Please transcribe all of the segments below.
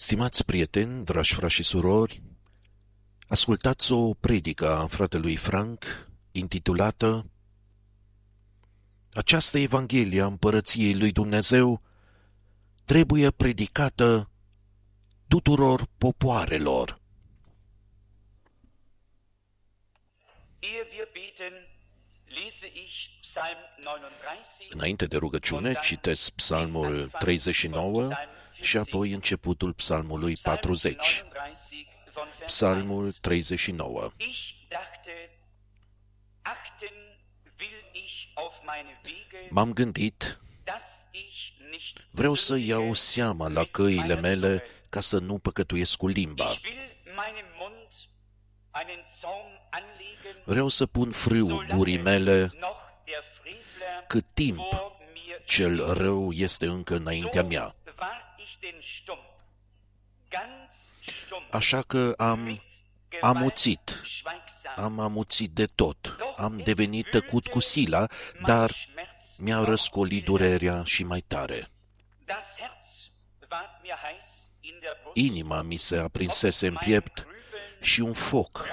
Stimați prieteni, dragi frați și surori, ascultați o predică a fratelui Frank intitulată Această Evanghelie a Împărăției lui Dumnezeu trebuie predicată tuturor popoarelor. Înainte de rugăciune, citesc Psalmul 39 și apoi începutul Psalmului 40. Psalmul 39. M-am gândit, vreau să iau seama la căile mele ca să nu păcătuiesc cu limba. Vreau să pun frâu gurii mele cât timp cel rău este încă înaintea mea. Așa că am amuțit de tot, am devenit tăcut cu sila, dar mi-a răscolit durerea și mai tare. Inima mi se aprinsese în piept și un foc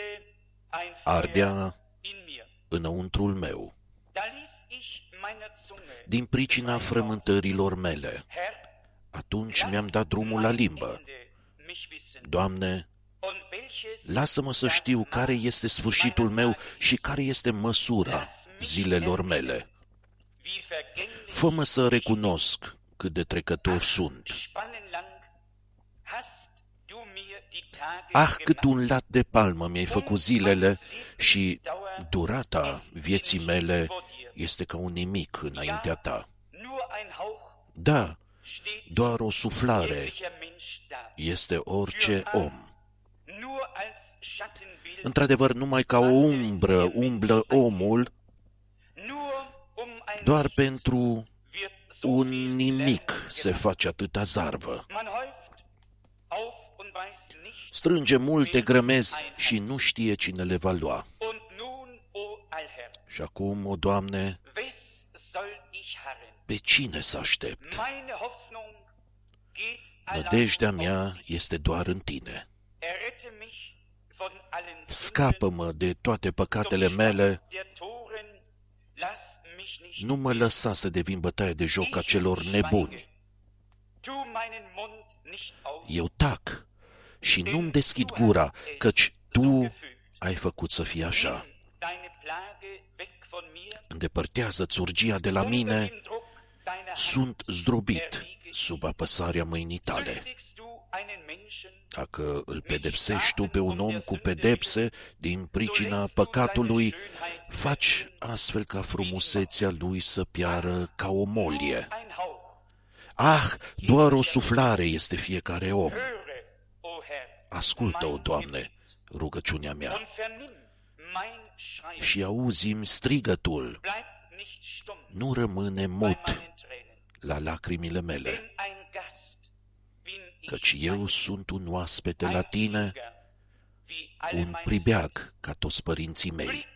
ardea înăuntrul meu. Din pricina frământărilor mele, atunci mi-am dat drumul la limbă. Doamne, lasă-mă să știu care este sfârșitul meu și care este măsura zilelor mele. Fă-mă să recunosc cât de trecător sunt. Cât un lat de palmă mi-ai făcut zilele și durata vieții mele este ca un nimic înaintea ta. Da, doar o suflare este orice om. Într-adevăr, numai ca o umbră umblă omul, doar pentru un nimic se face atâta zarvă. Strânge multe grămezi și nu știe cine le va lua. Și acum, o Doamne, pe cine să aștept? Nădejdea mea este doar în Tine. Scapă-mă de toate păcatele mele, nu mă lăsa să devin bătaie de joc a celor nebuni. Eu tac și nu-mi deschid gura, căci Tu ai făcut să fie așa. Îndepărtează-ți urgia de la mine, sunt zdrobit sub apăsarea mâinii Tale. Dacă îl pedepsești Tu pe un om cu pedepse din pricina păcatului, faci astfel ca frumusețea lui să piară ca o molie. Doar o suflare este fiecare om. Ascultă-o, Doamne, rugăciunea mea, și auzi-mi strigătul. Nu rămâne mut la lacrimile mele, căci eu sunt un oaspete la Tine, un pribeag ca toți părinții mei.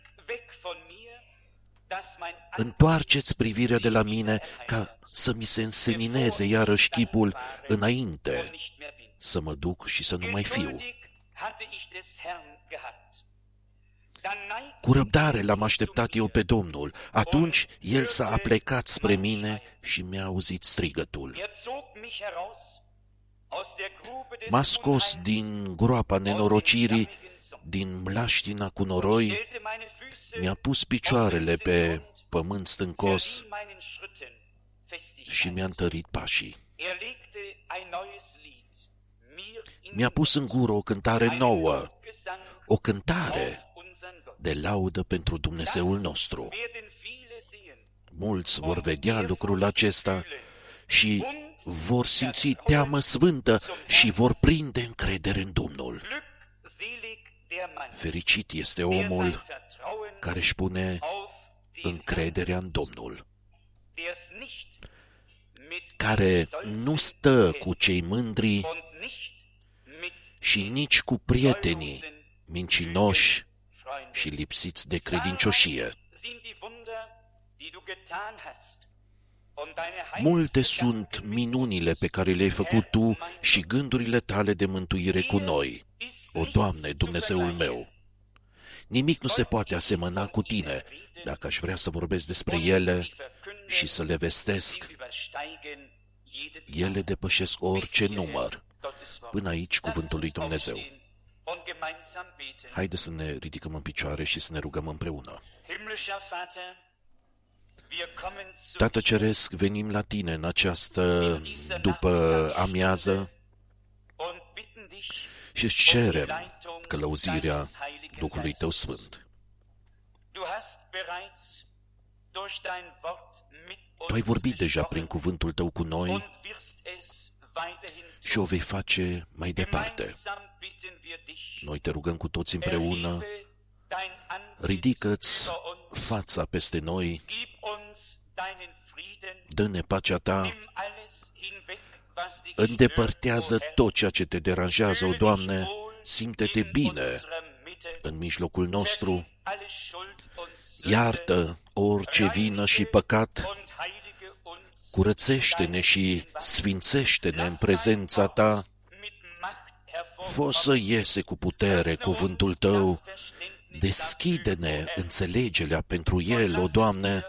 Întoarceți privirea de la mine ca să mi se însenineze iarăși chipul înainte să mă duc și să nu mai fiu. Cu răbdare l-am așteptat eu pe Domnul. Atunci El s-a aplecat spre mine și mi-a auzit strigătul. M-a scos din groapa nenorocirii, din mlaștina cu noroi, mi-a pus picioarele pe pământ stâncos și mi-a întărit pașii. Mi-a pus în gură o cântare nouă, o cântare de laudă pentru Dumnezeul nostru. Mulți vor vedea lucrul acesta și vor simți teamă sfântă și vor prinde încredere în Domnul. Fericit este omul care își pune încrederea în Domnul, care nu stă cu cei mândri și nici cu prietenii mincinoși și lipsiți de credincioșie. Multe sunt minunile pe care le-ai făcut Tu și gândurile Tale de mântuire cu noi. O, Doamne, Dumnezeul meu! Nimic nu se poate asemăna cu Tine. Dacă aș vrea să vorbesc despre ele și să le vestesc, ele depășesc orice număr. Până aici cuvântul lui Dumnezeu. Haideți să ne ridicăm în picioare și să ne rugăm împreună. Tată Ceresc, venim la Tine în această după amiază și îți cerem călăuzirea Duhului Tău Sfânt. Tu ai vorbit deja prin cuvântul Tău cu noi și o vei face mai departe. Noi Te rugăm cu toți împreună, ridică-ți fața peste noi, dă-ne pacea Ta, îndepărtează tot ceea ce Te deranjează, o Doamne, simte-Te bine în mijlocul nostru, iartă orice vină și păcat, curățește-ne și sfințește-ne în prezența Ta, fă să iese cu putere cuvântul Tău, deschide-ne înțelegerea pentru el, o Doamne,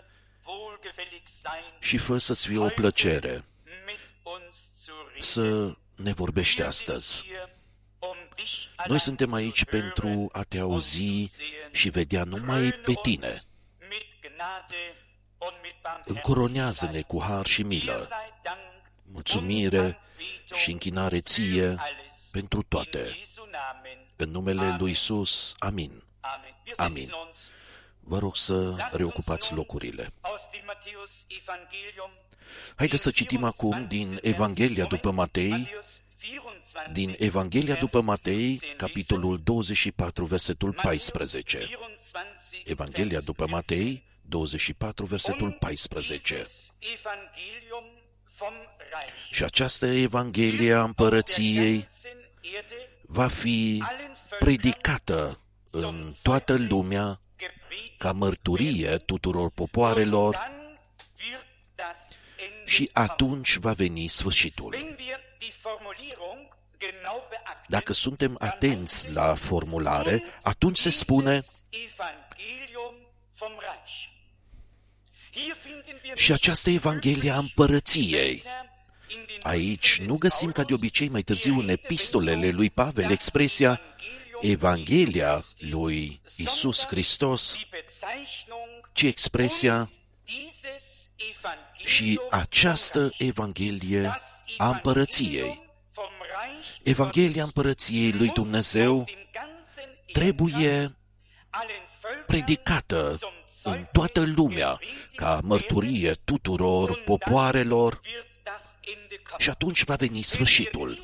și fă să-ți fie o plăcere să ne vorbești astăzi. Noi suntem aici pentru a Te auzi și vedea numai pe Tine. Încoronează-ne cu har și milă, mulțumire și închinare Ție pentru toate. În numele lui Iisus, amin. Amin. Vă rog să reocupați locurile. Haideți să citim acum din Evanghelia după Matei, capitolul 24, versetul 14. Evanghelia după Matei, 24, versetul 14. Și această Evanghelie a Împărăției va fi predicată în toată lumea ca mărturie tuturor popoarelor și atunci va veni sfârșitul. Dacă suntem atenți la formulare, atunci se spune și această Evanghelie a Împărăției. Aici nu găsim ca de obicei mai târziu în epistolele lui Pavel expresia Evanghelia lui Iisus Hristos, ci expresia și această Evanghelie a Împărăției. Evanghelia Împărăției lui Dumnezeu trebuie predicată în toată lumea ca mărturie tuturor popoarelor și atunci va veni sfârșitul.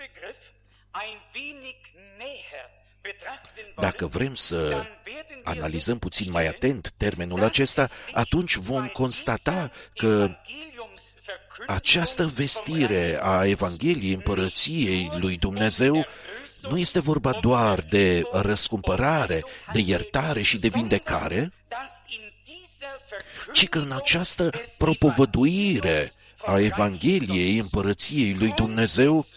Dacă vrem să analizăm puțin mai atent termenul acesta, atunci vom constata că această vestire a Evangheliei Împărăției lui Dumnezeu nu este vorba doar de răscumpărare, de iertare și de vindecare, ci că în această propovăduire a Evangheliei Împărăției lui Dumnezeu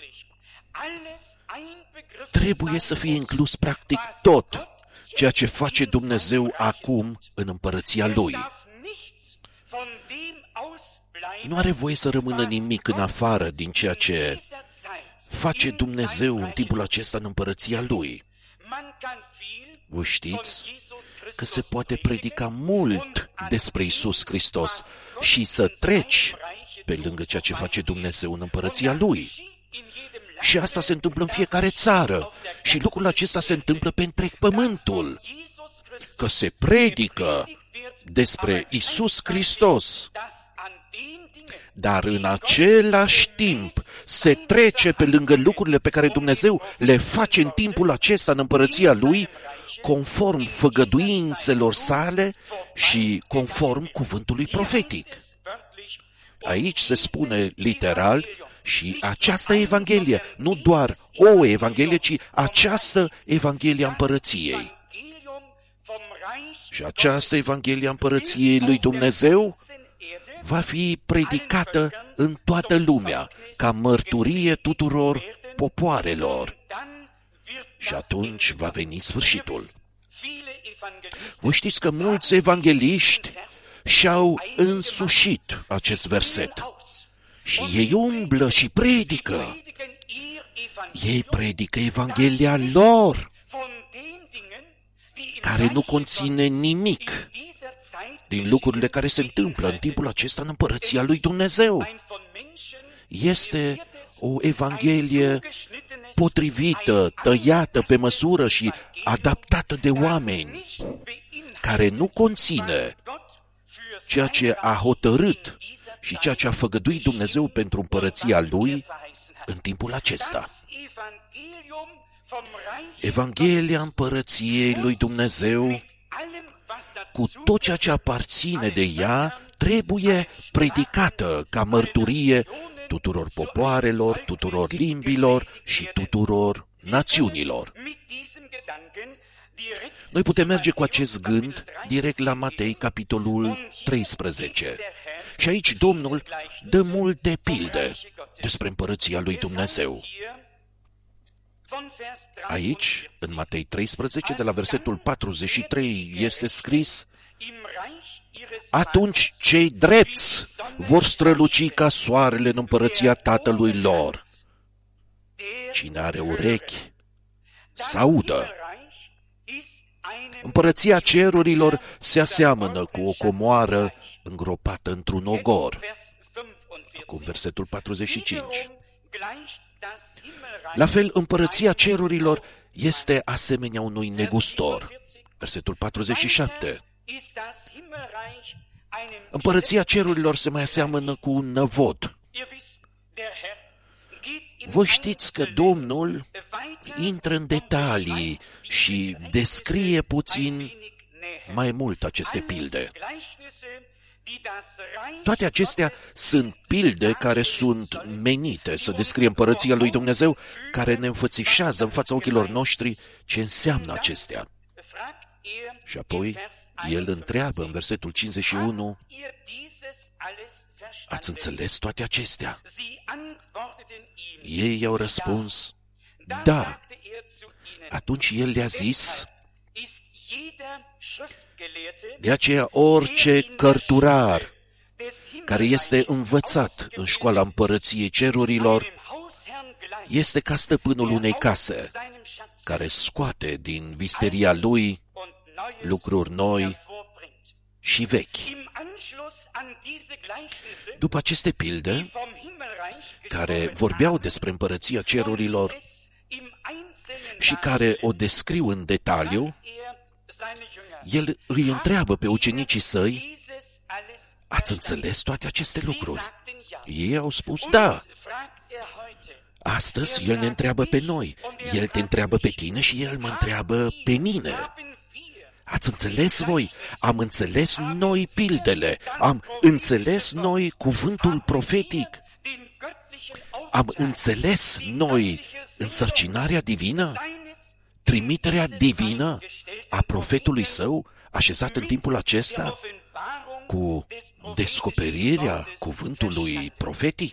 trebuie să fie inclus practic tot ceea ce face Dumnezeu acum în Împărăția Lui. Nu are voie să rămână nimic în afară din ceea ce face Dumnezeu în timpul acesta în Împărăția Lui. Voi știți că se poate predica mult despre Iisus Hristos și să treci pe lângă ceea ce face Dumnezeu în Împărăția Lui. Și asta se întâmplă în fiecare țară. Și lucrul acesta se întâmplă pe întreg pământul. Că se predică despre Iisus Hristos, dar în același timp se trece pe lângă lucrurile pe care Dumnezeu le face în timpul acesta în Împărăția Lui, conform făgăduințelor sale și conform cuvântului profetic. Aici se spune literal și această Evanghelie, nu doar o Evanghelie, ci această Evanghelie a Împărăției. Și această Evanghelie a Împărăției lui Dumnezeu va fi predicată în toată lumea, ca mărturie tuturor popoarelor. Și atunci va veni sfârșitul. Voi știți că mulți evangheliști și-au însușit acest verset. Și ei umblă și predică. Ei predică Evanghelia lor, care nu conține nimic din lucrurile care se întâmplă în timpul acesta în împărăția lui Dumnezeu. Este o Evanghelie potrivită, tăiată pe măsură și adaptată de oameni, care nu conține ceea ce a hotărât și ceea ce a făgăduit Dumnezeu pentru împărăția Lui în timpul acesta. Evanghelia împărăției lui Dumnezeu, cu tot ceea ce aparține de ea, trebuie predicată ca mărturie tuturor popoarelor, tuturor limbilor și tuturor națiunilor. Noi putem merge cu acest gând direct la Matei, capitolul 13. Și aici Domnul dă multe pilde despre împărăția lui Dumnezeu. Aici, în Matei 13, de la versetul 43, este scris: atunci cei drepți vor străluci ca soarele în împărăția Tatălui lor. Cine are urechi, să audă. Împărăția cerurilor se aseamănă cu o comoară îngropată într-un ogor. Acum versetul 45. La fel, împărăția cerurilor este asemenea unui negustor. Versetul 47. Împărăția cerurilor se mai aseamănă cu un năvod. Voi știți că Domnul intră în detalii și descrie puțin mai mult aceste pilde. Toate acestea sunt pilde care sunt menite să descrie împărăția lui Dumnezeu, care ne înfățișează în fața ochilor noștri ce înseamnă acestea. Și apoi el întreabă în versetul 51, ați înțeles toate acestea? Ei i-au răspuns, da. Atunci el le-a zis, de aceea orice cărturar care este învățat în școala împărăției cerurilor este ca stăpânul unei case, care scoate din visteria lui lucruri noi și vechi. După aceste pilde, care vorbeau despre împărăția cerurilor și care o descriu în detaliu, el îi întreabă pe ucenicii săi, ați înțeles toate aceste lucruri? Ei au spus, da. Astăzi el ne întreabă pe noi, el te întreabă pe tine și el mă întreabă pe mine. Ați înțeles voi? Am înțeles noi pildele, am înțeles noi cuvântul profetic, am înțeles noi însărcinarea divină, trimiterea divină a profetului său așezat în timpul acesta cu descoperirea cuvântului profetic.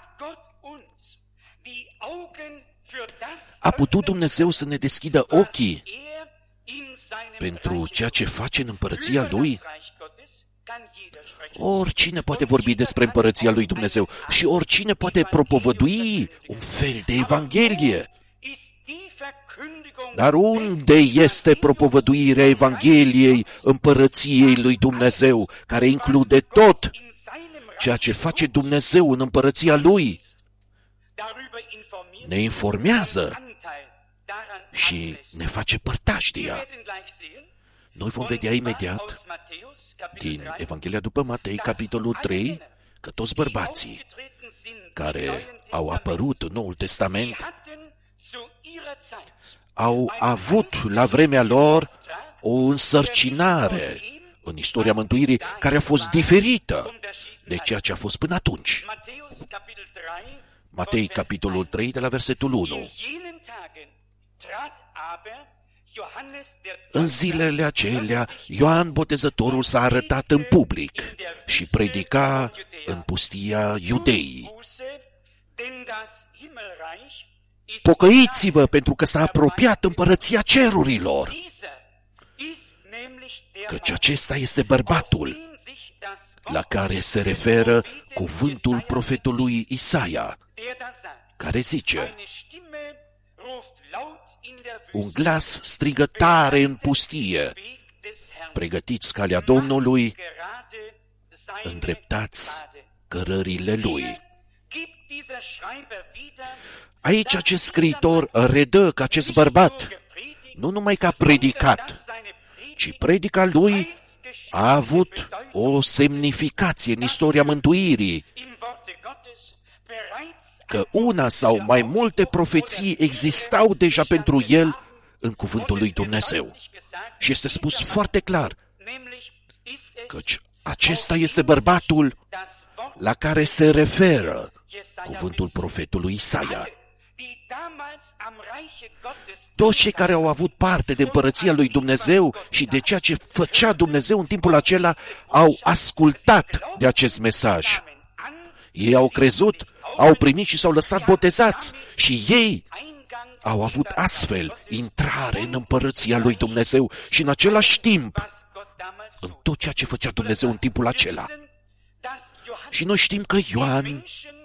A putut Dumnezeu să ne deschidă ochii pentru ceea ce face în împărăția Lui? Oricine poate vorbi despre împărăția lui Dumnezeu și oricine poate propovădui un fel de Evanghelie. Dar unde este propovăduirea Evangheliei împărăției lui Dumnezeu, care include tot ceea ce face Dumnezeu în împărăția Lui? Ne informează și ne face părtași de ea. Noi vom vedea imediat din Evanghelia după Matei, capitolul 3, că toți bărbații care au apărut în Noul Testament au avut la vremea lor o însărcinare în istoria mântuirii care a fost diferită de ceea ce a fost până atunci. Matei, capitolul 3, de la versetul 1. În zilele acelea, Ioan Botezătorul s-a arătat în public și predica în pustia Iudeii. Pocăiți-vă, pentru că s-a apropiat împărăția cerurilor, căci acesta este bărbatul la care se referă cuvântul profetului Isaia, care zice: un glas strigă tare în pustie, pregătiți calea Domnului, îndreptați cărările Lui. Aici acest scriitor redă că acest bărbat nu numai că a predicat, ci predica lui a avut o semnificație în istoria mântuirii, că una sau mai multe profeții existau deja pentru el în cuvântul lui Dumnezeu. Și este spus foarte clar, căci acesta este bărbatul la care se referă cuvântul profetului Isaia. Toți cei care au avut parte de împărăția lui Dumnezeu și de ceea ce făcea Dumnezeu în timpul acela au ascultat de acest mesaj. Ei au crezut, au primit și s-au lăsat botezați și ei au avut astfel intrare în împărăția lui Dumnezeu și în același timp în tot ceea ce făcea Dumnezeu în timpul acela. Și noi știm că Ioan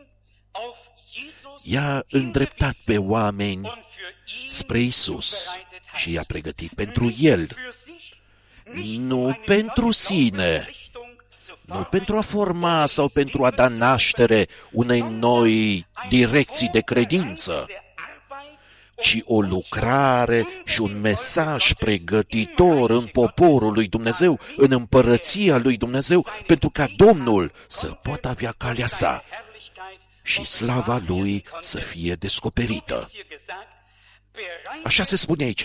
i-a îndreptat pe oameni spre Iisus și i-a pregătit pentru El, nu pentru sine, nu pentru a forma sau pentru a da naștere unei noi direcții de credință, ci o lucrare și un mesaj pregătitor în poporul lui Dumnezeu, în împărăția lui Dumnezeu, pentru ca Domnul să poată avea calea sa și slava Lui să fie descoperită. Așa se spune aici: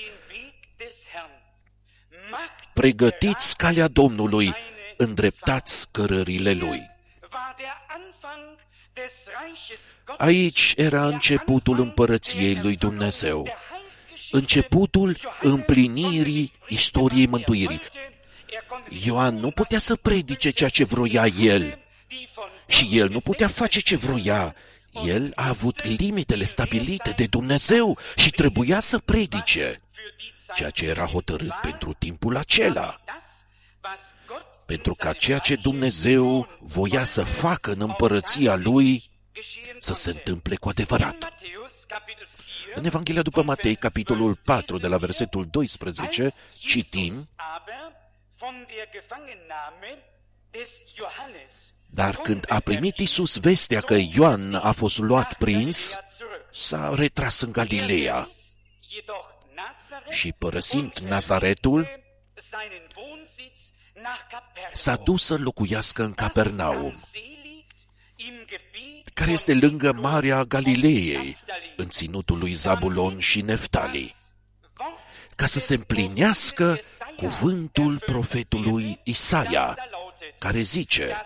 pregătiți calea Domnului, îndreptați cărările Lui. Aici era începutul împărăției lui Dumnezeu, începutul împlinirii istoriei mântuirii. Ioan nu putea să predice ceea ce vroia el și el nu putea face ce vroia. El a avut limitele stabilite de Dumnezeu și trebuia să predice ceea ce era hotărât pentru timpul acela, pentru ca ceea ce Dumnezeu voia să facă în împărăția Lui să se întâmple cu adevărat. În Evanghelia după Matei, capitolul 4, de la versetul 12, citim: dar când a primit Iisus vestea că Ioan a fost luat prins, s-a retras în Galileea și, părăsind Nazaretul, s-a dus să locuiască în Capernaum, care este lângă Marea Galileei, în ținutul lui Zabulon și Neftali, ca să se împlinească cuvântul profetului Isaia, care zice: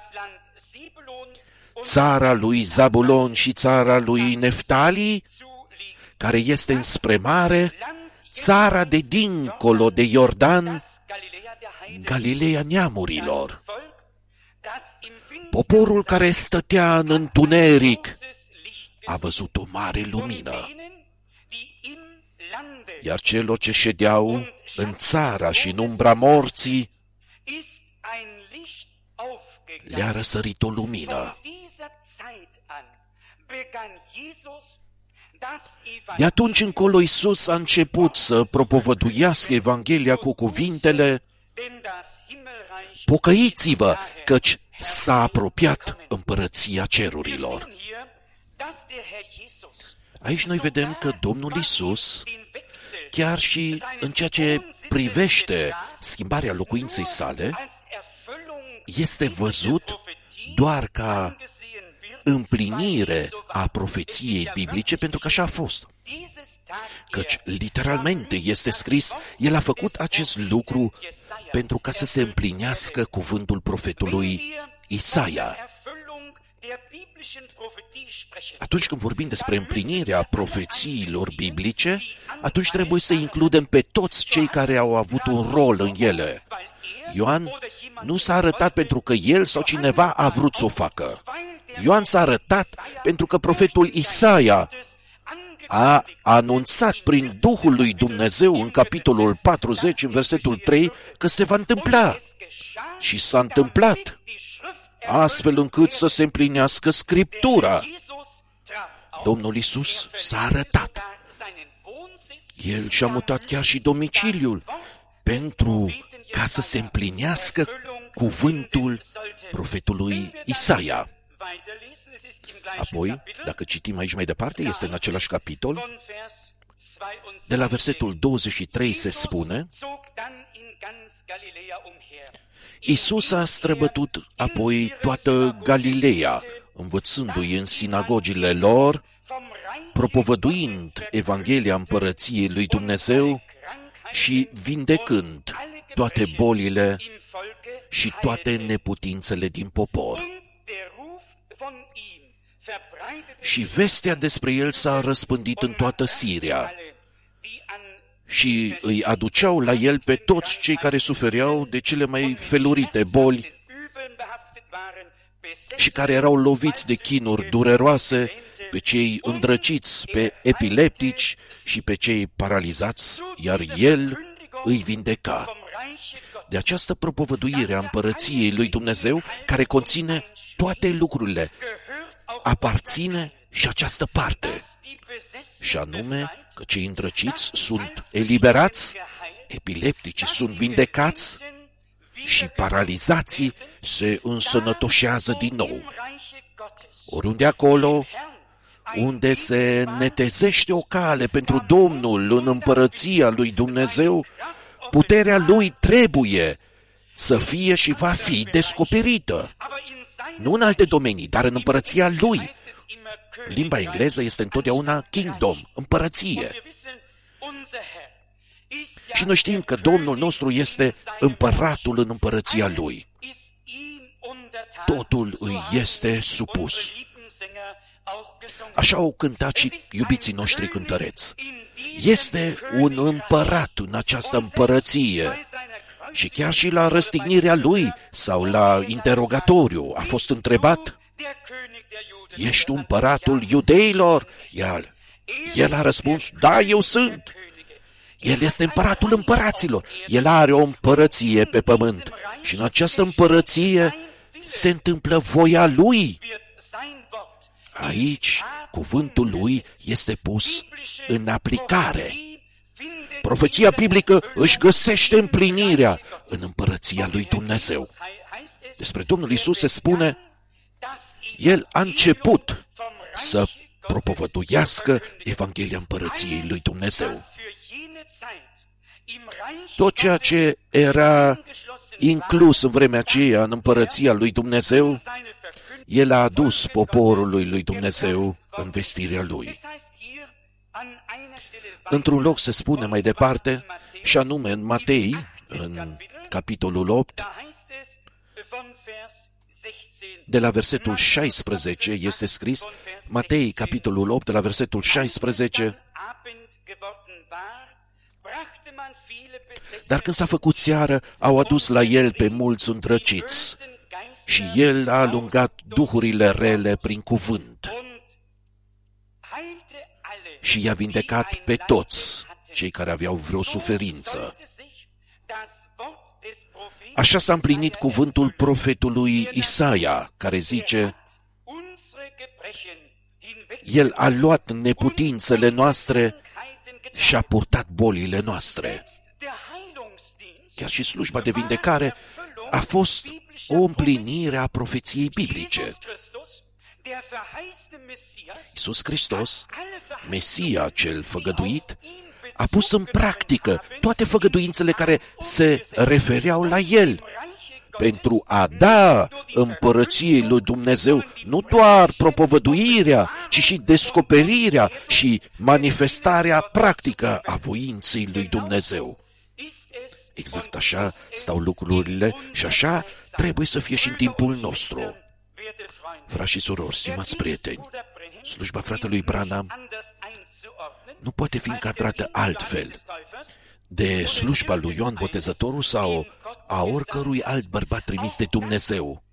țara lui Zabulon și țara lui Neftali, care este înspre mare, țara de dincolo de Iordan, Galileea neamurilor. Poporul care stătea în întuneric a văzut o mare lumină, iar celor ce ședeau în țara și în umbra morții le-a răsărit o lumină. De atunci încolo Iisus a început să propovăduiască Evanghelia cu cuvintele: pocăiți-vă, căci s-a apropiat împărăția cerurilor. Aici noi vedem că Domnul Iisus, chiar și în ceea ce privește schimbarea locuinței sale, este văzut doar ca împlinire a profeției biblice, pentru că așa a fost. Căci, literalmente, este scris, El a făcut acest lucru pentru ca să se împlinească cuvântul profetului Isaia. Atunci când vorbim despre împlinirea profețiilor biblice, atunci trebuie să includem pe toți cei care au avut un rol în ele. Ioan nu s-a arătat pentru că el sau cineva a vrut să o facă. Ioan s-a arătat pentru că profetul Isaia a anunțat prin Duhul lui Dumnezeu în capitolul 40, în versetul 3, că se va întâmpla. Și s-a întâmplat, astfel încât să se împlinească Scriptura. Domnul Iisus s-a arătat. El și-a mutat chiar și domiciliul pentru ca să se împlinească cuvântul profetului Isaia. Apoi, dacă citim aici mai departe, este în același capitol, de la versetul 23 se spune: Iisus a străbătut apoi toată Galileea, învățându-i în sinagogile lor, propovăduind Evanghelia Împărăției lui Dumnezeu și vindecând toate bolile și toate neputințele din popor. Și vestea despre el s-a răspândit în toată Siria și îi aduceau la el pe toți cei care sufereau de cele mai felurite boli și care erau loviți de chinuri dureroase, pe cei îndrăciți, pe epileptici și pe cei paralizați, iar el îi vindeca. De această propovăduire a împărăției lui Dumnezeu, care conține toate lucrurile, aparține și această parte, și anume că cei îndrăciți sunt eliberați, epilepticii sunt vindecați și paralizații se însănătoșează din nou. Oriunde acolo unde se netezește o cale pentru Domnul în împărăția lui Dumnezeu, puterea lui trebuie să fie și va fi descoperită. Nu în alte domenii, dar în împărăția lui. Limba engleză este întotdeauna kingdom, împărăție. Și noi știm că Domnul nostru este împăratul în împărăția lui. Totul îi este supus. Așa au cântat și iubiții noștri cântăreți. Este un împărat în această împărăție. Și chiar și la răstignirea lui sau la interogatoriu a fost întrebat: ești împăratul iudeilor? El a răspuns: da, eu sunt. El este împăratul împăraților. El are o împărăție pe pământ. Și în această împărăție se întâmplă voia lui. Aici, cuvântul lui este pus în aplicare. Profeția biblică își găsește împlinirea în împărăția lui Dumnezeu. Despre Domnul Iisus se spune: El a început să propovăduiască Evanghelia Împărăției lui Dumnezeu. Tot ceea ce era inclus în vremea aceea în împărăția lui Dumnezeu, El a adus poporului lui Dumnezeu în vestirea lui. Într-un loc se spune mai departe, și anume în Matei, în capitolul 8, de la versetul 16 este scris, Matei, capitolul 8, de la versetul 16, dar când s-a făcut seară, au adus la el pe mulți îndrăciți și el a alungat duhurile rele prin cuvânt și i-a vindecat pe toți cei care aveau vreo suferință. Așa s-a împlinit cuvântul profetului Isaia, care zice: El a luat neputințele noastre și a purtat bolile noastre. Chiar și slujba de vindecare a fost o împlinire a profeției biblice. Iisus Hristos, Mesia cel făgăduit, a pus în practică toate făgăduințele care se refereau la El, pentru a da împărăției lui Dumnezeu nu doar propovăduirea, ci și descoperirea și manifestarea practică a voinței lui Dumnezeu. Exact așa stau lucrurile și așa trebuie să fie și în timpul nostru. Frați și surori, stimați prieteni, slujba fratelui Branham nu poate fi încadrată altfel de slujba lui Ioan Botezătorul sau a oricărui alt bărbat trimis de Dumnezeu,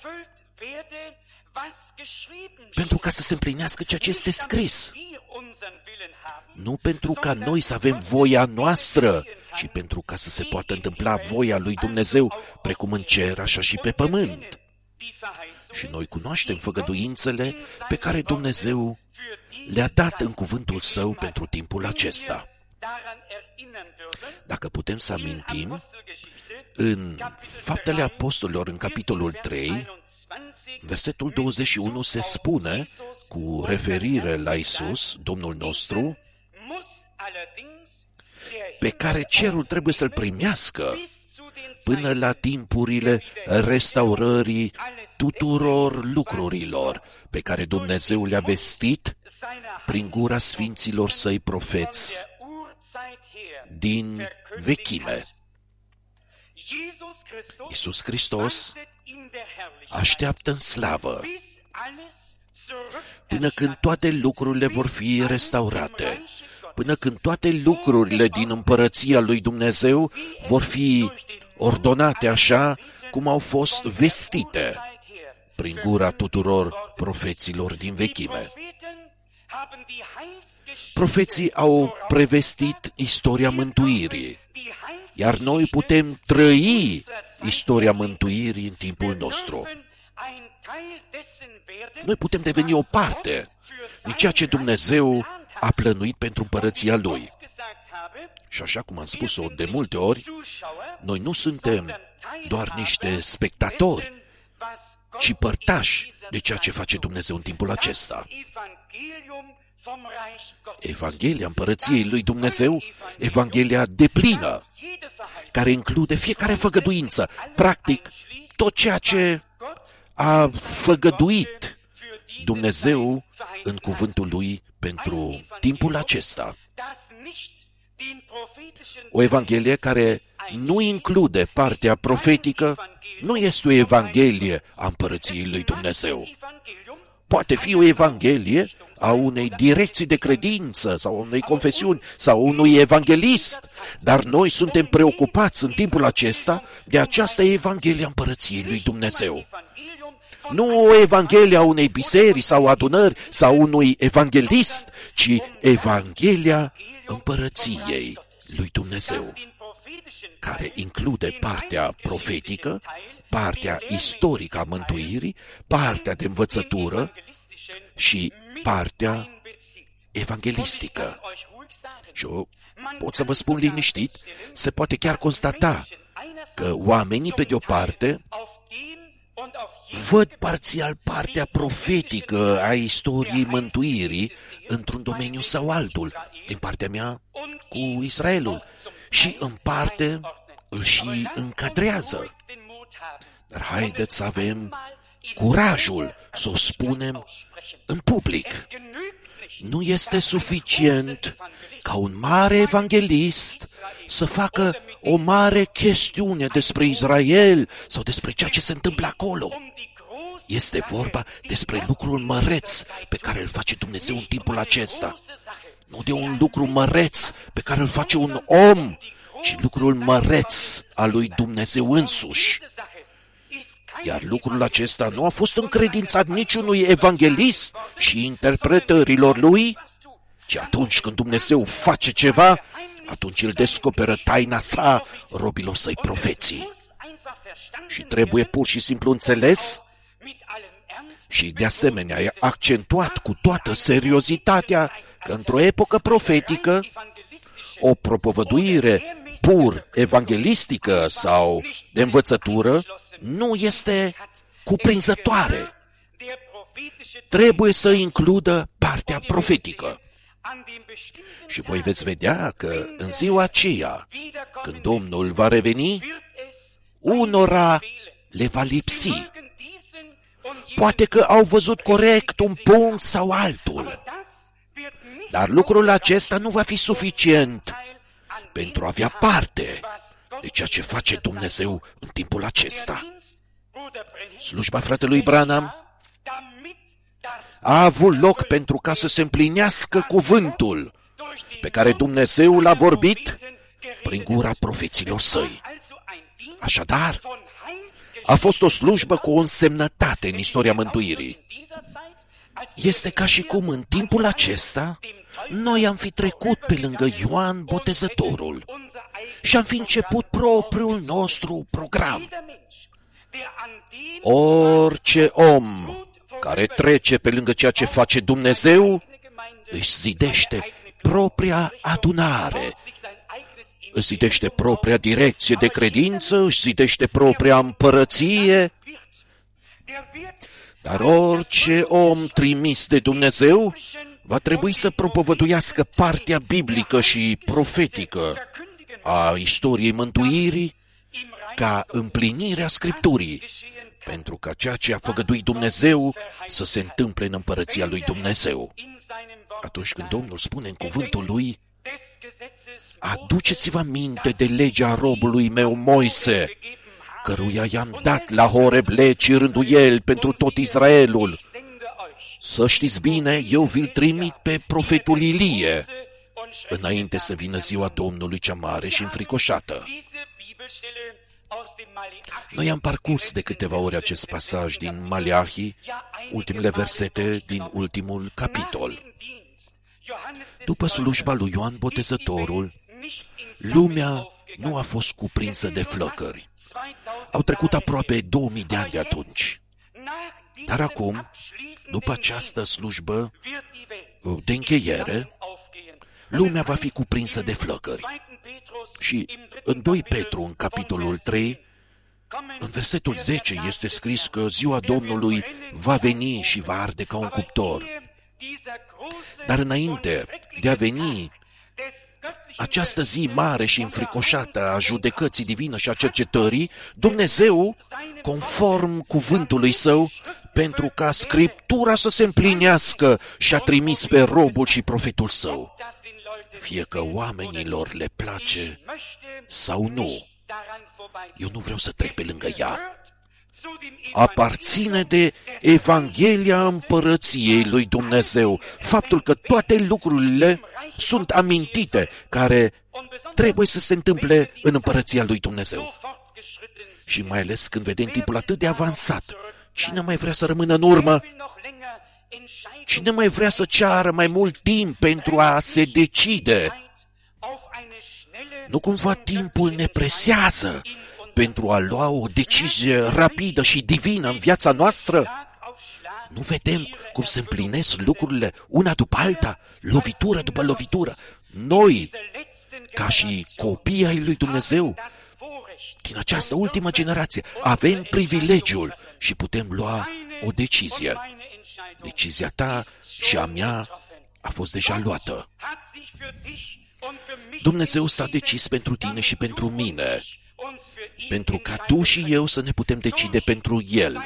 pentru ca să se împlinească ceea ce este scris. Nu pentru ca noi să avem voia noastră, ci pentru ca să se poată întâmpla voia lui Dumnezeu, precum în cer, așa și pe pământ. Și noi cunoaștem făgăduințele pe care Dumnezeu le-a dat în cuvântul Său pentru timpul acesta. Dacă putem să amintim, în Faptele Apostolilor, în capitolul 3, versetul 21 se spune, cu referire la Iisus, Domnul nostru, pe care cerul trebuie să-L primească până la timpurile restaurării tuturor lucrurilor pe care Dumnezeu le-a vestit prin gura sfinților Săi profeți din vechime. Iisus Hristos așteaptă în slavă până când toate lucrurile vor fi restaurate, până când toate lucrurile din împărăția lui Dumnezeu vor fi ordonate așa cum au fost vestite prin gura tuturor profeților din vechime. Profeții au prevestit istoria mântuirii, iar noi putem trăi istoria mântuirii în timpul nostru. Noi putem deveni o parte din ceea ce Dumnezeu a plănuit pentru împărăția Lui. Și așa cum am spus-o de multe ori, noi nu suntem doar niște spectatori, ci părtași de ceea ce face Dumnezeu în timpul acesta. Evanghelia împărăției lui Dumnezeu, Evanghelia deplină, care include fiecare făgăduință, practic tot ceea ce a făgăduit Dumnezeu în cuvântul Lui pentru timpul acesta. O Evanghelie care nu include partea profetică nu este o Evanghelie a împărăției lui Dumnezeu. Poate fi o Evanghelie a unei direcții de credință sau a unei confesiuni sau unui evanghelist, dar noi suntem preocupați în timpul acesta de această Evanghelie a împărăției lui Dumnezeu. Nu o Evanghelie a unei biserici sau adunări sau unui evanghelist, ci Evanghelia împărăției lui Dumnezeu, care include partea profetică, partea istorică a mântuirii, partea de învățătură și partea evanghelistică. Și eu pot să vă spun liniștit, se poate chiar constata că oamenii, pe de-o parte, văd parțial partea profetică a istoriei mântuirii într-un domeniu sau altul, din partea mea cu Israelul, și în parte îl și încadrează. Dar haideți să avem curajul să o spunem în public. Nu este suficient ca un mare evanghelist să facă o mare chestiune despre Israel sau despre ceea ce se întâmplă acolo. Este vorba despre lucrul măreț pe care îl face Dumnezeu în timpul acesta. Nu de un lucru măreț pe care îl face un om, ci lucrul măreț al lui Dumnezeu însuși. Iar lucrul acesta nu a fost încredințat niciunui evanghelist și interpretărilor lui, ci atunci când Dumnezeu face ceva, atunci îl descoperă taina sa robilor săi profeții. Și trebuie pur și simplu înțeles și de asemenea e accentuat cu toată seriozitatea că într-o epocă profetică o propovăduire pur evanghelistică sau de învățătură nu este cuprinzătoare. Trebuie să includă partea profetică. Și voi veți vedea că în ziua aceea, când Domnul va reveni, unora le va lipsi. Poate că au văzut corect un punct sau altul, dar lucrul acesta nu va fi suficient pentru a avea parte de ceea ce face Dumnezeu în timpul acesta. Slujba fratelui Branham a avut loc pentru ca să se împlinească cuvântul pe care Dumnezeu l-a vorbit prin gura profeților săi. Așadar, a fost o slujbă cu o însemnătate în istoria mântuirii. Este ca și cum în timpul acesta noi am fi trecut pe lângă Ioan Botezătorul și am fi început propriul nostru program. Orice om care trece pe lângă ceea ce face Dumnezeu își zidește propria adunare, își zidește propria direcție de credință, își zidește propria împărăție. Dar orice om trimis de Dumnezeu va trebui să propovăduiască partea biblică și profetică a istoriei mântuirii ca împlinirea Scripturii, pentru ca ceea ce a făgăduit Dumnezeu să se întâmple în împărăția lui Dumnezeu. Atunci când Domnul spune în cuvântul lui: aduceți-vă aminte de legea robului meu Moise, căruia i-am dat la Horeb legi rânduieli pentru tot Israelul. Să știți bine, eu vi-l trimit pe profetul Ilie, înainte să vină ziua Domnului cea mare și înfricoșată. Noi am parcurs de câteva ori acest pasaj din Maleahi, ultimele versete din ultimul capitol. După slujba lui Ioan Botezătorul, lumea nu a fost cuprinsă de flăcări. Au trecut aproape 2000 de ani de atunci. Dar acum, după această slujbă de încheiere, lumea va fi cuprinsă de flăcări. Și în 2 Petru, în capitolul 3, în versetul 10 este scris că ziua Domnului va veni și va arde ca un cuptor. Dar înainte de a veni această zi mare și înfricoșată a judecății divine și a cercetării, Dumnezeu, conform cuvântului Său, pentru ca Scriptura să se împlinească, și-a trimis pe robul și profetul Său. Fie că oamenilor le place sau nu, eu nu vreau să trec pe lângă ea. Aparține de Evanghelia Împărăției lui Dumnezeu, faptul că toate lucrurile sunt amintite care trebuie să se întâmple în Împărăția lui Dumnezeu. Și mai ales când vedem timpul atât de avansat, cine mai vrea să rămână în urmă? Cine mai vrea să ceară mai mult timp pentru a se decide? Nu cumva timpul ne presează pentru a lua o decizie rapidă și divină în viața noastră? Nu vedem cum se împlinesc lucrurile una după alta, lovitură după lovitură? Noi, ca și copii ai lui Dumnezeu, din această ultimă generație, avem privilegiul și putem lua o decizie. Decizia ta și a mea a fost deja luată. Dumnezeu s-a decis pentru tine și pentru mine, pentru ca tu și eu să ne putem decide pentru El.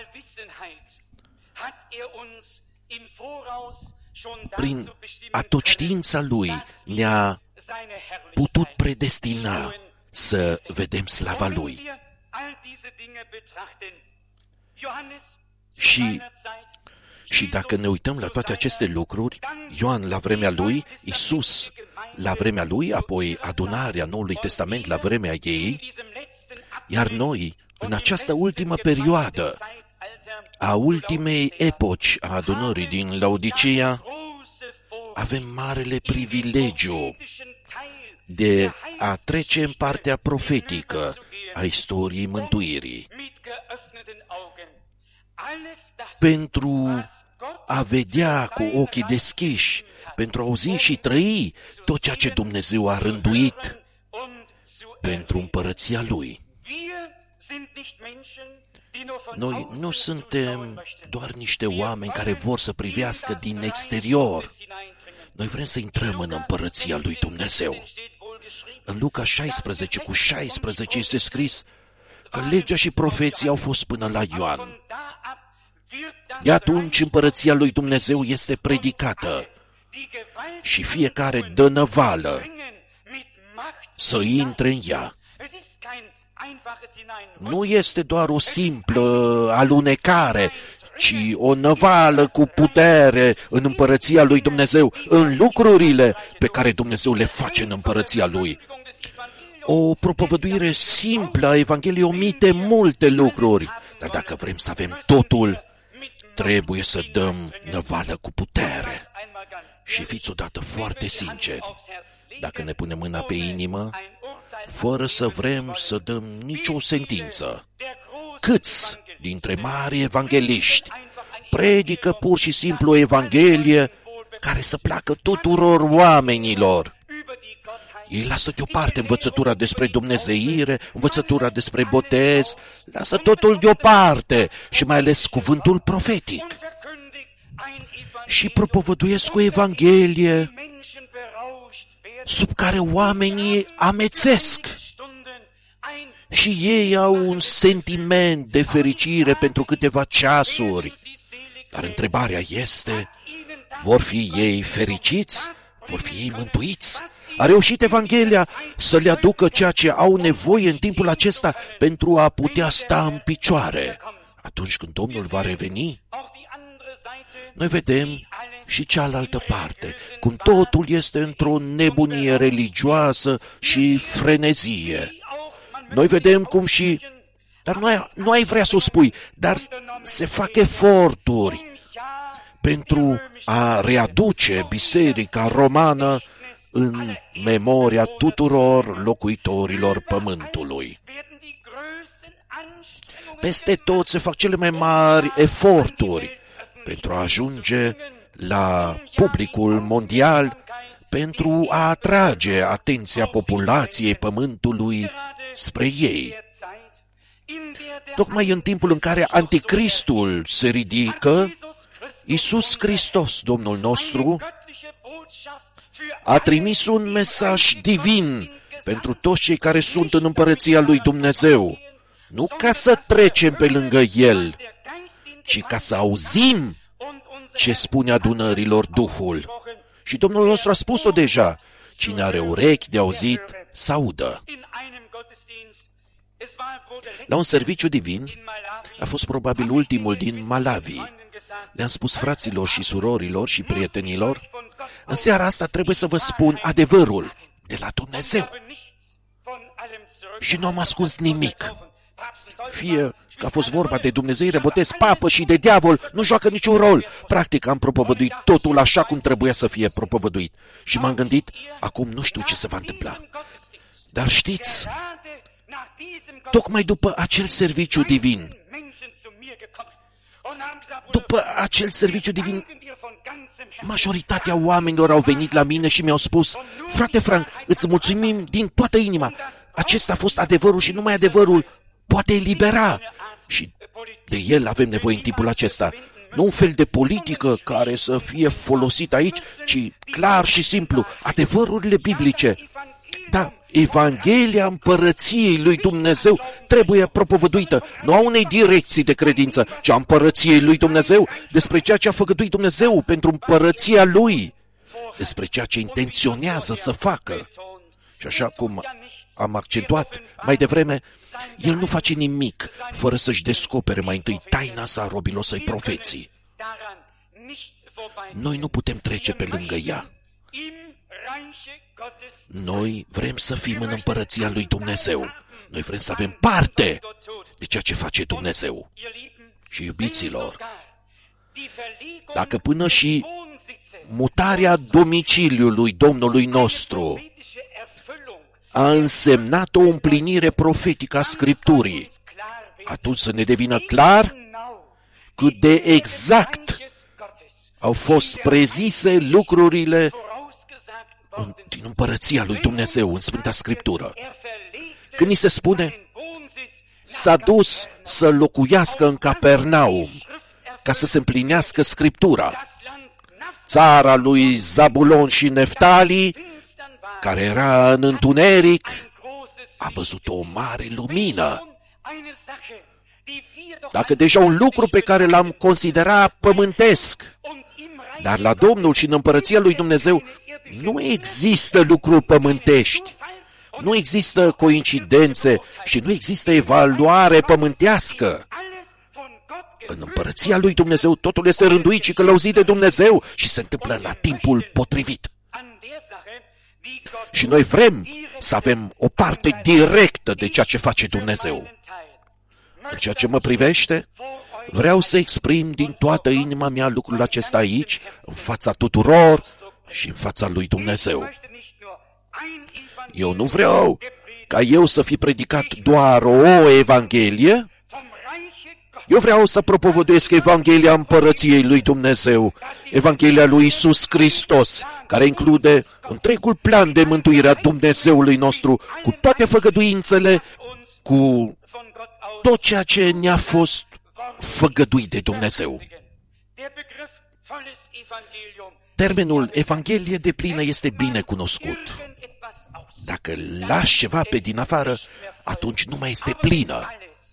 Prin atotștiința Lui ne-a putut predestina să vedem slava Lui. Și dacă ne uităm la toate aceste lucruri, Ioan la vremea lui, Iisus la vremea lui, apoi adunarea Noului Testament la vremea ei, iar noi, în această ultimă perioadă a ultimei epoci a adunării din Laodicea, avem marele privilegiu de a trece în partea profetică a istoriei mântuirii, pentru a vedea cu ochii deschiși, pentru a auzi și trăi tot ceea ce Dumnezeu a rânduit pentru împărăția Lui. Noi nu suntem doar niște oameni care vor să privească din exterior. Noi vrem să intrăm în împărăția lui Dumnezeu. În Luca 16:16 este scris că legea și profeții au fost până la Ioan. De atunci împărăția lui Dumnezeu este predicată și fiecare dă năvală să intre în ea. Nu este doar o simplă alunecare, ci o năvală cu putere în împărăția lui Dumnezeu, în lucrurile pe care Dumnezeu le face în împărăția lui. O propovăduire simplă a Evangheliei omite multe lucruri, dar dacă vrem să avem totul, trebuie să dăm năvală cu putere. Și fiți odată foarte sinceri, dacă ne punem mâna pe inimă, fără să vrem să dăm nicio sentință, câți dintre mari evangheliști predică pur și simplu o Evanghelie care să placă tuturor oamenilor? Ei lasă deoparte învățătura despre dumnezeire, învățătura despre botez, lasă totul deoparte și mai ales cuvântul profetic. Și propovăduiesc o Evanghelie sub care oamenii amețesc. Și ei au un sentiment de fericire pentru câteva ceasuri. Dar întrebarea este, vor fi ei fericiți? Vor fi ei mântuiți? A reușit Evanghelia să le aducă ceea ce au nevoie în timpul acesta pentru a putea sta în picioare atunci când Domnul va reveni? Noi vedem și cealaltă parte, cum totul este într-o nebunie religioasă și frenezie. Noi vedem cum și... Dar nu ai vrea să o spui, dar se fac eforturi pentru a readuce Biserica Romană în memoria tuturor locuitorilor pământului. Peste tot se fac cele mai mari eforturi pentru a ajunge la publicul mondial, pentru a atrage atenția populației pământului spre ei. Tocmai în timpul în care Anticristul se ridică, Iisus Hristos, Domnul nostru, a trimis un mesaj divin pentru toți cei care sunt în împărăția lui Dumnezeu, nu ca să trecem pe lângă El, ci ca să auzim ce spune adunărilor Duhul. Și Domnul nostru a spus-o deja, cine are urechi de auzit, să audă. La un serviciu divin, a fost probabil ultimul din Malawi. Le-am spus fraților și surorilor și prietenilor, în seara asta trebuie să vă spun adevărul de la Dumnezeu. Și nu am ascuns nimic. Fie că a fost vorba de dumnezeire, botez, papă și de diavol, nu joacă niciun rol. Practic am propovăduit totul așa cum trebuia să fie propovăduit. Și m-am gândit, acum nu știu ce se va întâmpla. Dar știți, tocmai după acel serviciu divin, majoritatea oamenilor au venit la mine și mi-au spus, frate Frank, îți mulțumim din toată inima. Acesta a fost adevărul și numai adevărul poate elibera. Și de el avem nevoie în timpul acesta. Nu un fel de politică care să fie folosită aici, ci clar și simplu, adevărurile biblice. Da, Evanghelia împărăției lui Dumnezeu trebuie propovăduită, nu a unei direcții de credință, ci a împărăției lui Dumnezeu, despre ceea ce a făgăduit Dumnezeu pentru împărăția lui, despre ceea ce intenționează să facă. Și așa cum am accentuat mai devreme, El nu face nimic fără să-și descopere mai întâi taina sa robilor săi profeții. Noi nu putem trece pe lângă ea. Noi vrem să fim în împărăția lui Dumnezeu. Noi vrem să avem parte de ceea ce face Dumnezeu. Și iubiților, dacă până și mutarea domiciliului Domnului nostru a însemnat o împlinire profetică a Scripturii, atunci să ne devină clar cât de exact au fost prezise lucrurile din împărăția lui Dumnezeu în Sfânta Scriptură. Când ni se spune, s-a dus să locuiască în Capernaum ca să se împlinească Scriptura. Țara lui Zabulon și Neftali, care era în întuneric, a văzut o mare lumină. Dacă deja un lucru pe care l-am considerat pământesc, dar la Domnul și în împărăția lui Dumnezeu nu există lucruri pământești, nu există coincidențe și nu există evaluare pământească. În împărăția lui Dumnezeu totul este rânduit și călăuzit de Dumnezeu și se întâmplă la timpul potrivit. Și noi vrem să avem o parte directă de ceea ce face Dumnezeu. În ceea ce mă privește, vreau să exprim din toată inima mea lucrul acesta aici, în fața tuturor și în fața lui Dumnezeu. Eu nu vreau ca eu să fi predicat doar o Evanghelie. Eu vreau să propovăduiesc Evanghelia Împărăției lui Dumnezeu, Evanghelia lui Iisus Hristos, care include întregul plan de mântuire a Dumnezeului nostru, cu toate făgăduințele, cu tot ceea ce ne-a fost făgăduit de Dumnezeu. Termenul Evanghelie deplină este bine cunoscut. Dacă lași ceva pe din afară, atunci nu mai este plină.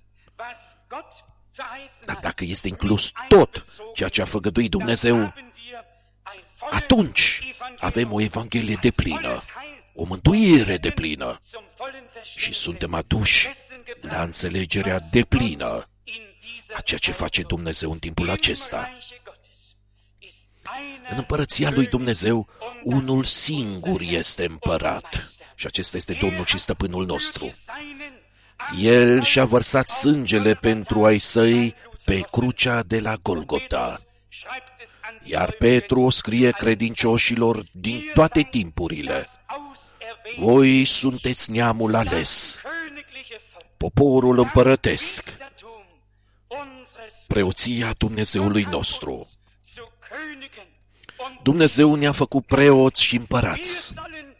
Dar dacă este inclus tot ceea ce a făgăduit Dumnezeu, atunci avem o Evanghelie deplină, o mântuire deplină și suntem aduși la înțelegerea deplină a ceea ce face Dumnezeu în timpul acesta. În împărăția lui Dumnezeu, unul singur este împărat și acesta este Domnul și Stăpânul nostru. El și-a vărsat sângele pentru ai săi pe crucea de la Golgota. Iar Petru o scrie credincioșilor din toate timpurile: voi sunteți neamul ales, poporul împărătesc, preoția Dumnezeului nostru. Dumnezeu ne-a făcut preoți și împărați.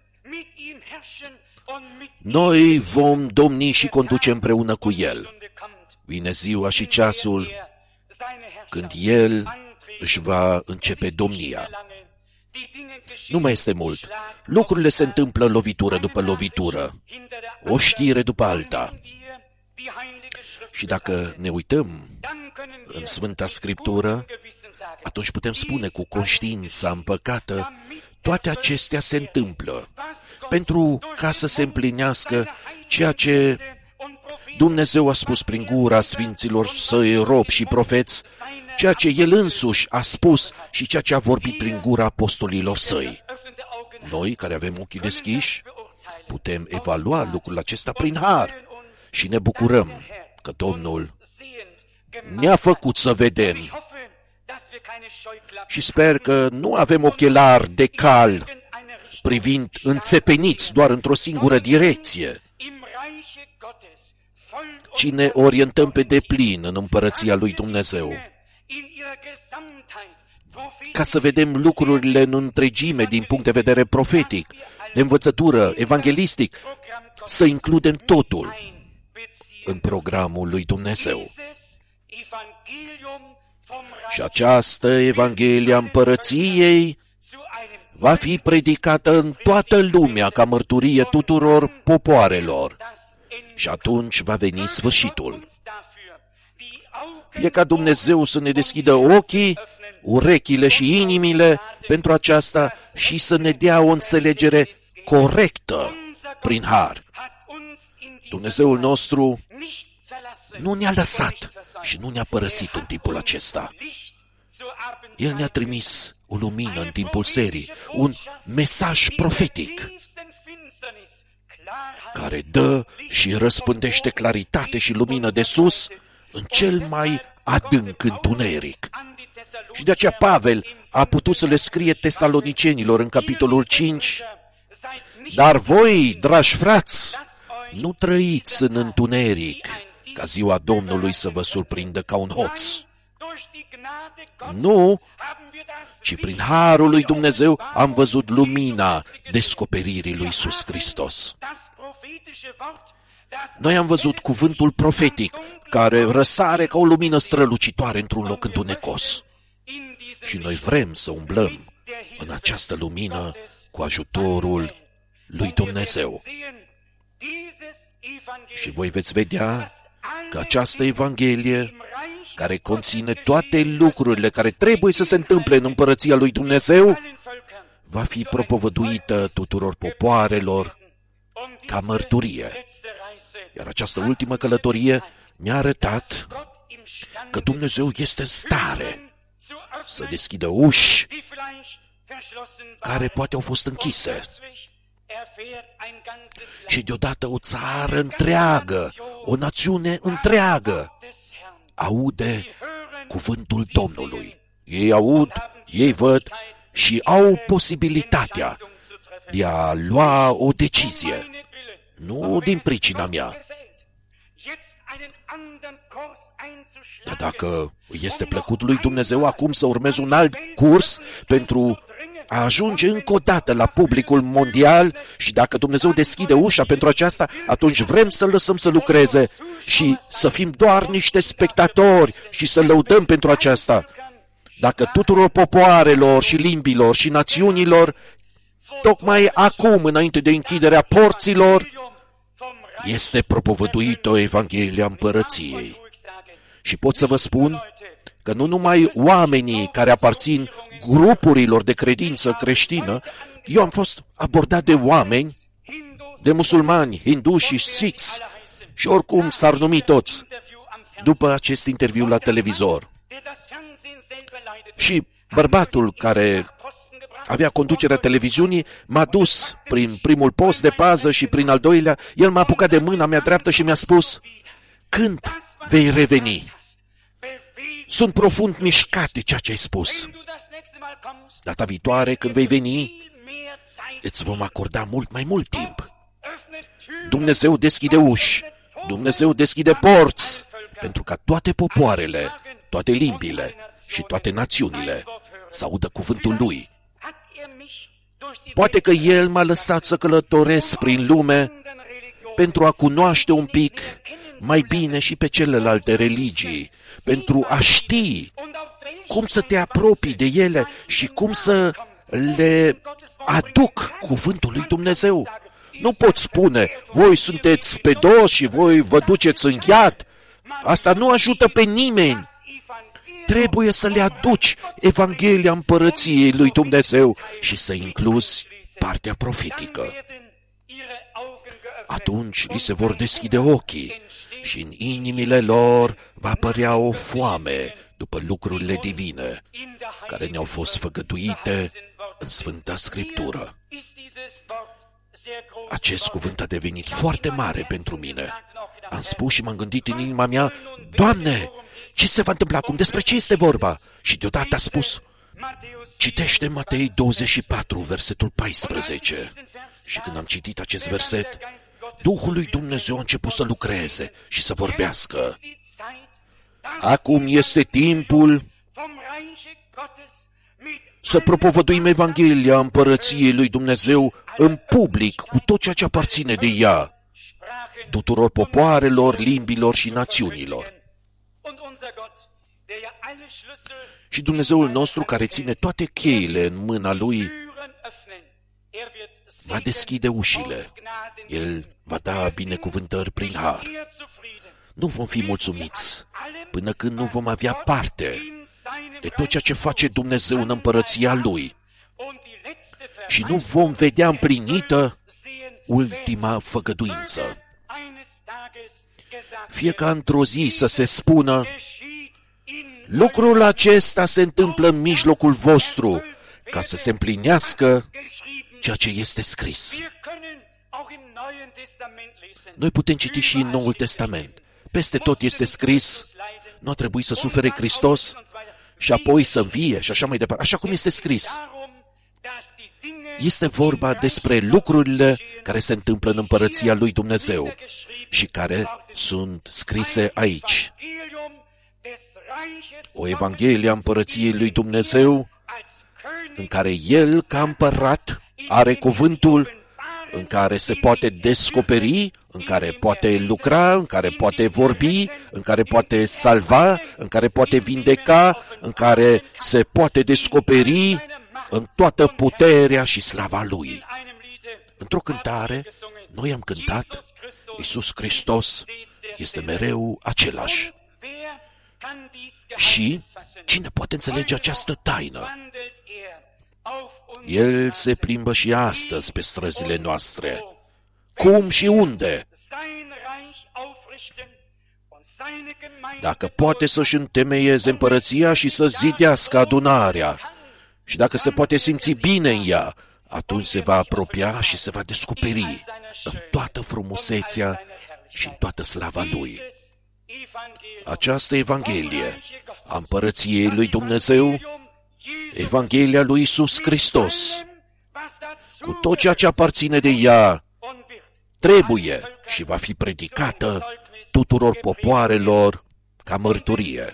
Noi vom domni și conduce împreună cu El. Vine ziua și ceasul când El își va începe domnia. Nu mai este mult. Lucrurile se întâmplă lovitură după lovitură, o știre după alta. Și dacă ne uităm în Sfânta Scriptură, atunci putem spune cu conștiința împăcată, toate acestea se întâmplă pentru ca să se împlinească ceea ce Dumnezeu a spus prin gura sfinților săi robi și profeți, ceea ce El însuși a spus și ceea ce a vorbit prin gura apostolilor săi. Noi, care avem ochii deschiși, putem evalua lucrul acesta prin har și ne bucurăm că Domnul ne-a făcut să vedem. Și sper că nu avem ochelari de cal, privind înțepeniți doar într-o singură direcție, ci ne orientăm pe deplin în împărăția lui Dumnezeu, ca să vedem lucrurile în întregime din punct de vedere profetic, de învățătură, evanghelistic, să includem totul în programul lui Dumnezeu. Și această Evanghelie a Împărăției va fi predicată în toată lumea ca mărturie tuturor popoarelor. Și atunci va veni sfârșitul. Fie ca Dumnezeu să ne deschidă ochii, urechile și inimile pentru aceasta și să ne dea o înțelegere corectă prin har. Dumnezeul nostru nu ne-a lăsat și nu ne-a părăsit în timpul acesta. El ne-a trimis o lumină în timpul serii, un mesaj profetic care dă și răspândește claritate și lumină de sus în cel mai adânc întuneric. Și de aceea Pavel a putut să le scrie tesalonicenilor în capitolul 5: dar voi, dragi frați, nu trăiți în întuneric, ca ziua Domnului să vă surprindă ca un hoț. Nu, ci prin harul lui Dumnezeu am văzut lumina descoperirii lui Iisus Hristos. Noi am văzut cuvântul profetic care răsare ca o lumină strălucitoare într-un loc întunecos. Și noi vrem să umblăm în această lumină cu ajutorul lui Dumnezeu. Și voi veți vedea că această Evanghelie, care conține toate lucrurile care trebuie să se întâmple în împărăția lui Dumnezeu, va fi propovăduită tuturor popoarelor ca mărturie. Iar această ultimă călătorie mi-a arătat că Dumnezeu este în stare să deschidă uși care poate au fost închise. Și deodată o țară întreagă, o națiune întreagă aude cuvântul Domnului. Ei aud, ei văd și au posibilitatea de a lua o decizie. Nu din pricina mea. Dar dacă este plăcut lui Dumnezeu acum să urmeze un alt curs pentru a ajunge încă o dată la publicul mondial și dacă Dumnezeu deschide ușa pentru aceasta, atunci vrem să-L lăsăm să lucreze și să fim doar niște spectatori și să lăudăm pentru aceasta. Dacă tuturor popoarelor și limbilor și națiunilor, tocmai acum, înainte de închiderea porților, este propovăduită Evanghelia Împărăției. Și pot să vă spun că nu numai oamenii care aparțin grupurilor de credință creștină, eu am fost abordat de oameni, de musulmani, hinduși și sikhs, și oricum s-ar numi toți, după acest interviu la televizor. Și bărbatul care avea conducerea televiziunii m-a dus prin primul post de pază și prin al doilea, el m-a apucat de mâna mea dreaptă și mi-a spus: când vei reveni? Sunt profund mișcat de ceea ce ai spus. Data viitoare, când vei veni, îți vom acorda mult mai mult timp. Dumnezeu deschide uși, Dumnezeu deschide porți, pentru ca toate popoarele, toate limbile și toate națiunile să audă cuvântul Lui. Poate că El m-a lăsat să călătoresc prin lume pentru a cunoaște un pic mai bine și pe celelalte religii, pentru a ști cum să te apropii de ele și cum să le aduc cuvântul lui Dumnezeu. Nu pot spune, voi sunteți pedoși și voi vă duceți în iad. Asta nu ajută pe nimeni. Trebuie să le aduci Evanghelia Împărăției lui Dumnezeu și să incluzi partea profetică. Atunci li se vor deschide ochii și în inimile lor va apărea o foame după lucrurile divine care ne-au fost făgăduite în Sfânta Scriptură. Acest cuvânt a devenit foarte mare pentru mine. Am spus și m-am gândit în inima mea: Doamne, ce se va întâmpla acum? Despre ce este vorba? Și deodată a spus: citește Matei 24, versetul 14. Și când am citit acest verset, Duhul lui Dumnezeu a început să lucreze și să vorbească. Acum este timpul să propovăduim Evanghelia Împărăției lui Dumnezeu în public, cu tot ceea ce aparține de ea, tuturor popoarelor, limbilor și națiunilor. Și Dumnezeul nostru, care ține toate cheile în mâna Lui, va deschide ușile. El va da binecuvântări prin har. Nu vom fi mulțumiți până când nu vom avea parte de tot ceea ce face Dumnezeu în împărăția Lui. Și nu vom vedea împlinită ultima făgăduință. Fie ca într-o zi să se spună: lucrul acesta se întâmplă în mijlocul vostru, ca să se împlinească ceea ce este scris. Noi putem citi și în Noul Testament. Peste tot este scris: nu a trebuit să sufere Hristos și apoi să învie și așa mai departe, așa cum este scris. Este vorba despre lucrurile care se întâmplă în împărăția lui Dumnezeu și care sunt scrise aici. O Evanghelie a împărăției lui Dumnezeu, în care El, ca împărat, are cuvântul, în care se poate descoperi, în care poate lucra, în care poate vorbi, în care poate salva, în care poate vindeca, în care se poate descoperi în toată puterea și slava Lui. Într-o cântare, noi am cântat: Iisus Hristos este mereu același. Și cine poate înțelege această taină? El se plimbă și astăzi pe străzile noastre. Cum și unde? dacă poate să-și întemeieze împărăția și să zidească adunarea, și dacă se poate simți bine în ea, atunci se va apropia și se va descoperi în toată frumusețea și în toată slava Lui. Această Evanghelie a împărăției lui Dumnezeu, Evanghelia lui Iisus Hristos, cu tot ceea ce aparține de ea, trebuie și va fi predicată tuturor popoarelor ca mărturie.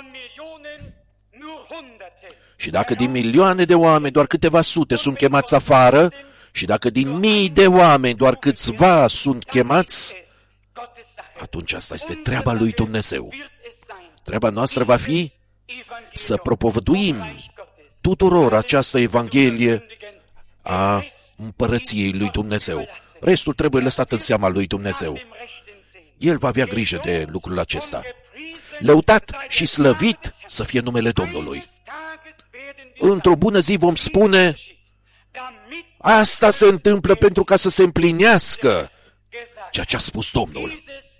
Și dacă din milioane de oameni doar câteva sute sunt chemați afară, și dacă din mii de oameni doar câțiva sunt chemați, atunci asta este treaba lui Dumnezeu. Treaba noastră va fi să propovăduim tuturor această Evanghelie a împărăției lui Dumnezeu. Restul trebuie lăsat în seama lui Dumnezeu. El va avea grijă de lucrul acesta. Lăudat și slăvit să fie numele Domnului. Într-o bună zi vom spune, asta se întâmplă pentru ca să se împlinească ceea ce a spus Domnul.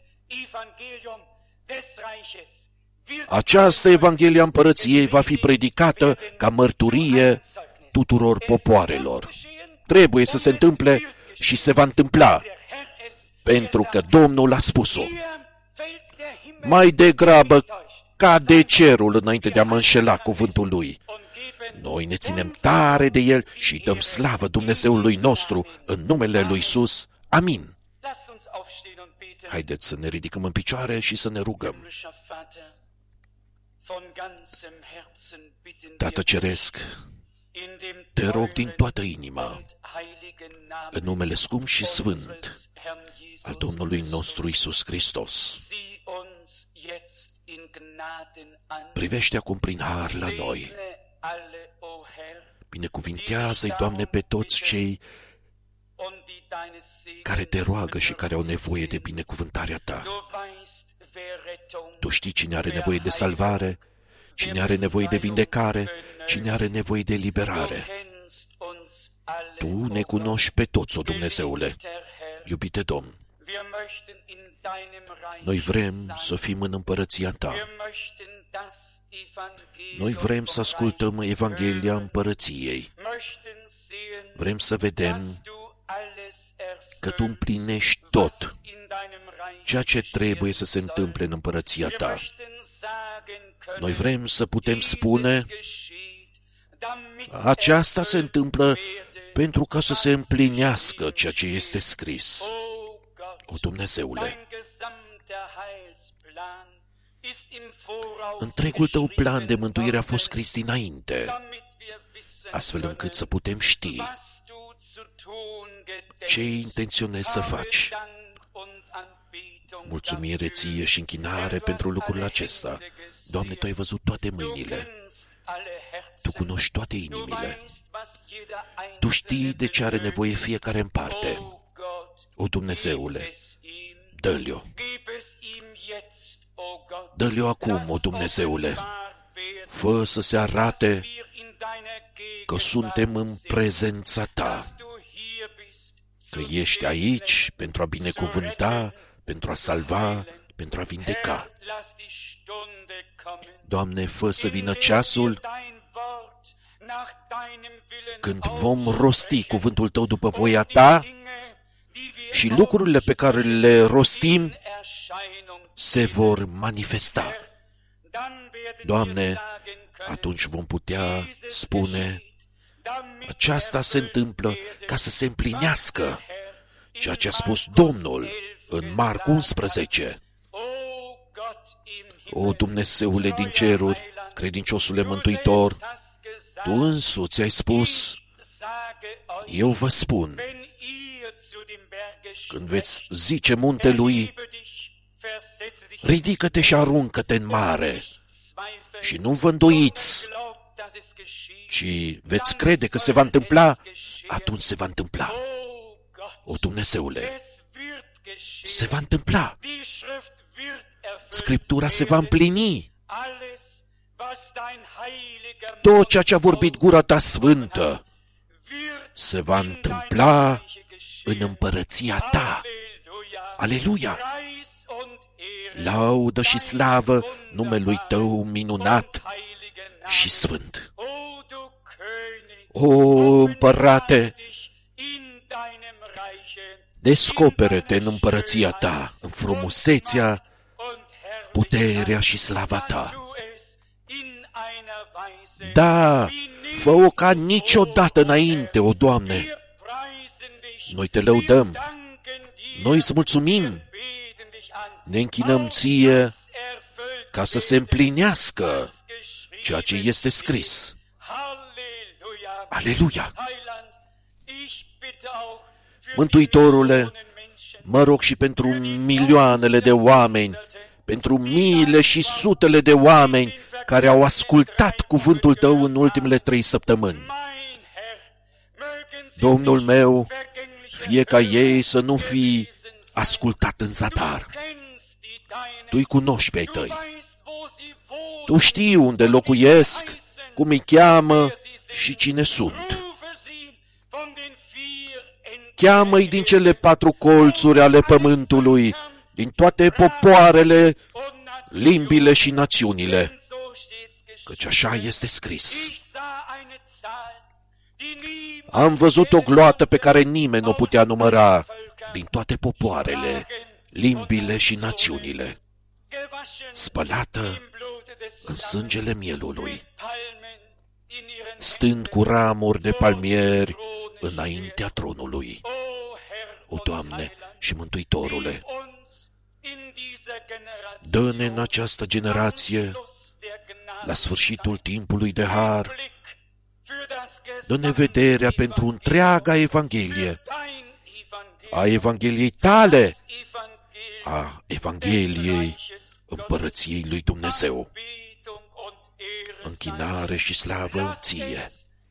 Această Evanghelie a împărăției va fi predicată ca mărturie tuturor popoarelor. Trebuie să se întâmple și se va întâmpla, pentru că Domnul a spus-o. Mai degrabă cade cerul înainte de a mă înșela cuvântul Lui. Noi ne ținem tare de El și dăm slavă Dumnezeului nostru în numele Lui Iisus. Amin. Haideți să ne ridicăm în picioare și să ne rugăm. Tată Ceresc, te rog din toată inima, în numele scump și sfânt al Domnului nostru Iisus Hristos, privește acum prin har la noi. Binecuvintează-i, Doamne, pe toți cei care te roagă și care au nevoie de binecuvântarea Ta. Tu știi cine are nevoie de salvare, cine are nevoie de vindecare, cine are nevoie de eliberare. Tu ne cunoști pe toți, o Dumnezeule. Iubite Domn, noi vrem să fim în împărăția Ta. Noi vrem să ascultăm Evanghelia împărăției. Vrem să vedem că Tu împlinești tot ceea ce trebuie să se întâmple în împărăția Ta. Noi vrem să putem spune, aceasta se întâmplă pentru ca să se împlinească ceea ce este scris. O Dumnezeule, întregul Tău plan de mântuire a fost scris dinainte, astfel încât să putem ști ce intenționezi să faci. Mulțumire Ție și închinare pentru lucrul acesta. Doamne, Tu ai văzut toate mâinile. Tu cunoști toate inimile. Tu știi de ce are nevoie fiecare în parte. O Dumnezeule, dă-l-o. Dă-l-o acum, o Dumnezeule. Fă să se arate că suntem în prezența Ta, că ești aici pentru a binecuvânta, pentru a salva, pentru a vindeca. Doamne, fă să vină ceasul când vom rosti cuvântul Tău după voia Ta și lucrurile pe care le rostim se vor manifesta. Doamne, atunci vom putea spune, aceasta se întâmplă ca să se împlinească ceea ce a spus Domnul în Marc 11. O Dumnezeule din ceruri, credinciosule Mântuitor, Tu însuți ai spus, eu vă spun, când veți zice muntelui, ridică-te și aruncă-te în mare și nu vă îndoiți, ci veți crede că se va întâmpla, atunci se va întâmpla. O Dumnezeule, se va întâmpla. Scriptura se va împlini. Tot ceea ce a vorbit gura Ta sfântă se va întâmpla în împărăția Ta. Aleluia! Laudă și slavă numelui Tău minunat și sfânt. O, Împărate, descoperă-te în împărăția Ta, în frumusețea, puterea și slava Ta. Da, fă-o ca niciodată înainte, o Doamne. Noi Te lăudăm, noi îți mulțumim, ne închinăm Ție ca să se împlinească ceea ce este scris. Aleluia! Mântuitorule, mă rog și pentru milioanele de oameni, pentru miile și sutele de oameni care au ascultat cuvântul Tău în ultimele 3 săptămâni. Domnul meu, fie ca ei să nu fi ascultat în zadar. Tu-i cunoști pe ai Tăi. Tu știi unde locuiesc, cum îi cheamă și cine sunt. Cheamă-i din cele 4 colțuri ale pământului, din toate popoarele, limbile și națiunile, căci așa este scris. Am văzut o gloată pe care nimeni nu o putea număra, din toate popoarele, limbile și națiunile, spălată în sângele mielului, stând cu ramuri de palmieri înaintea tronului. O, Doamne și Mântuitorule, dă-ne în această generație, la sfârșitul timpului de har, dă-ne vederea pentru întreaga Evanghelie, a Evangheliei Tale, a Evangheliei Împărăției lui Dumnezeu. Închinare și slavă Ție.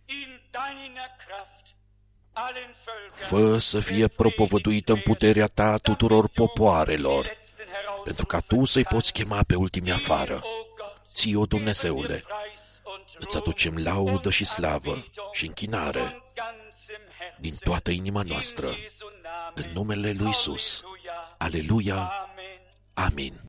Fă să fie propovăduită în puterea Ta tuturor popoarelor, pentru ca Tu să-i poți chema pe ultimii afară. Ție, o Dumnezeule, îți aducem laudă și slavă și închinare din toată inima noastră, în numele lui Iisus. Aleluia! Amin.